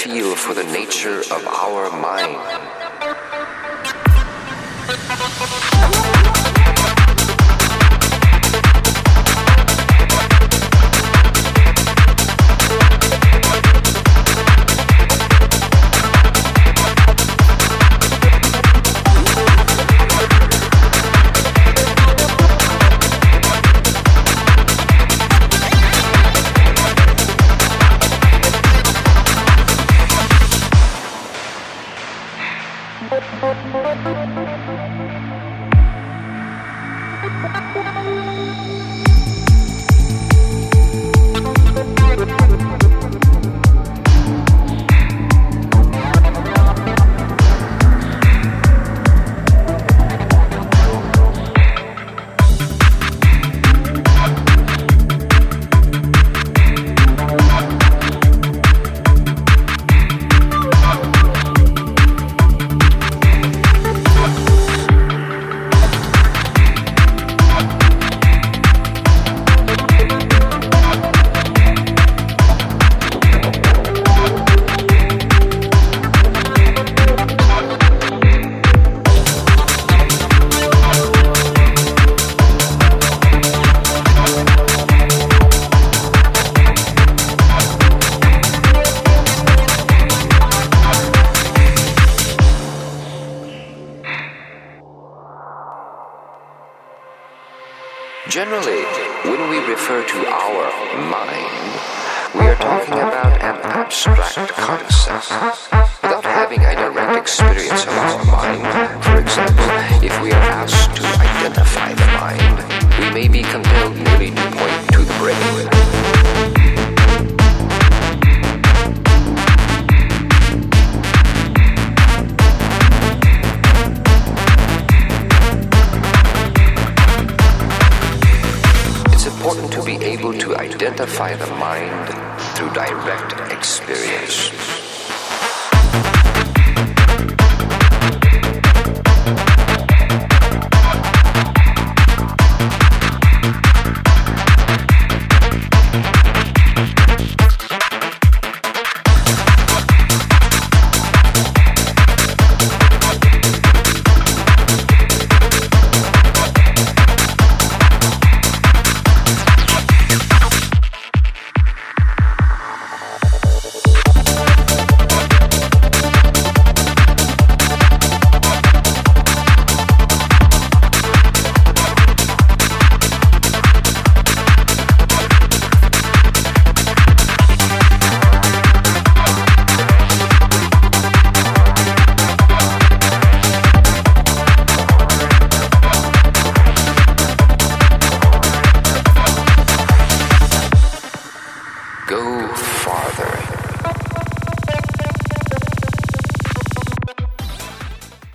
feel for the nature of our mind. Generally, when we refer to our mind, we are talking about an abstract concept. Without having a direct experience of our mind, for example, if we are asked to identify the mind, we may be compelled merely to point to the brain. It's important to be able to identify the mind through direct experience.